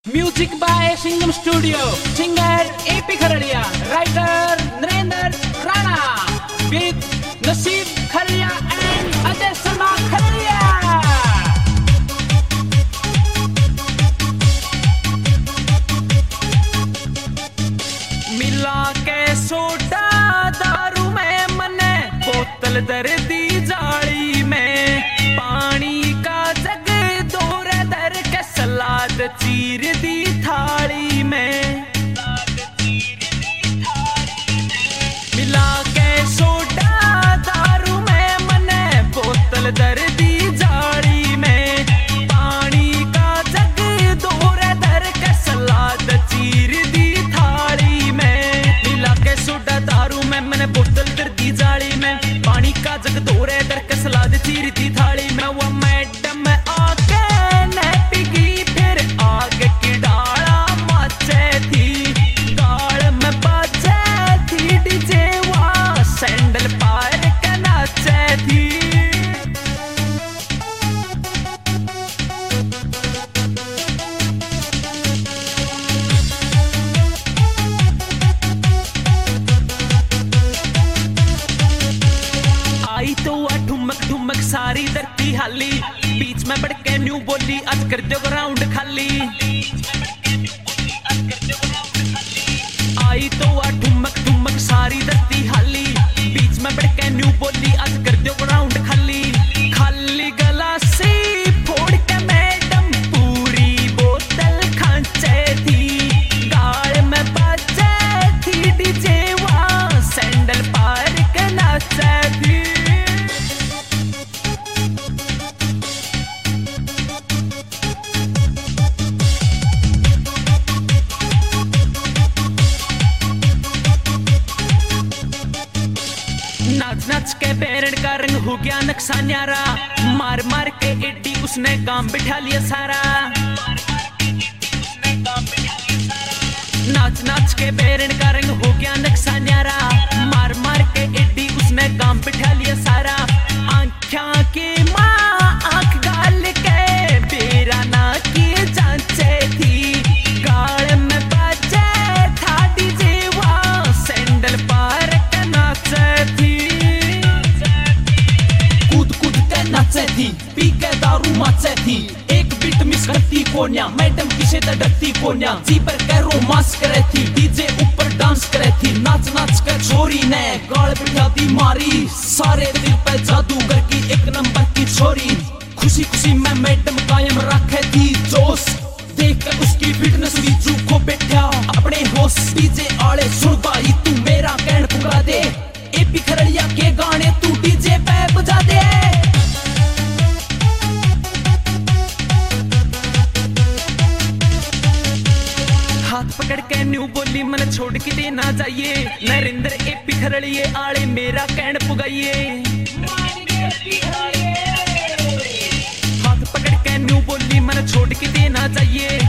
Music by Singam studio. Singer AP Kharadiya, writer Narendra Rana, with Naseeb Kharadiya and Ajay Sharma Kharadiya. मिला के soda दारू में मने बोतल दर्दी जाली में, पानी का जग दौरे दर के सलाद चीर दी थाली में। मिला के सोडा दारू में मने बोतल दर्दी जाली में, पानी का जग दौरे दर के सलाद चीर दी थाली में। मिला के सोडा दारू में मैंने बोतल दर्दी जाली में, पानी का जग दौरे दर के सलाद चीर दी थाली में। वो मैडम आके ने पिगी फिर आगे की डाला माचे थी, गाल में बाजे थी डीजे वहाँ सैंडल पार के नाचे थी। आई तो ठुमक ठुमक सारी धरती हाली, बीच में बढ़ के न्यू बोली आज कर दो ग्राउंड खाली। आई तो ठुमक ठुमक सारी धरती हाली, बीच में बढ़ के न्यू बोली आज कर दो ग्राउंड खाली। खाली गलासी फोड़ के मैडम पूरी बोतल खांचे थी, गाल में बाजे थी डीजे वहाँ सैंडल पार के नाचे थी। नाच नाच के पेड़ का रंग हो गया नक्शा न्यारा, मार मार के एडी उसने काम बिठा लिया सारा। नाच नाच के पेड़ का रंग हो गया नक्शा न्यारा, मार मार के एडी उसने काम बिठा लिया सारा। आँखा के माँ आँख गाल के बेरा ना की जांचे थी, गाल में बाजे था डीजे वहाँ सैंडल पार के नाचे थी। कूद कूद के नाचे थी, पी के दारू माचे थी, एक बीट मिस करती कोन्या मैडम किसे डरती कोन्या। जी पर के रोमांस करे थी, डीजे ऊपर डांस करे थी, नाच नाच के छोरी ने गाल बिठा दी मारी। सारे दिल पे जादूगर की एक नंबर की छोरी, खुशी खुशी में मैडम कायम रखे थी जोश। देख कर उसकी फिटनेस भी को बैठा अपने होश। डीजे आले सुन भाई तू मेरा कहन पुरा दे, एपी खरड़िया के गाने तू डीजे पे बजा दे। हाथ पकड़ के न्यू बोली मन छोड़ के देना चाहिए, नरेंद्र एपी खरड़िए आले मेरा कहन पुगाइए। हाथ पकड़ के न्यू बोली मन छोड़ के देना चाहिए,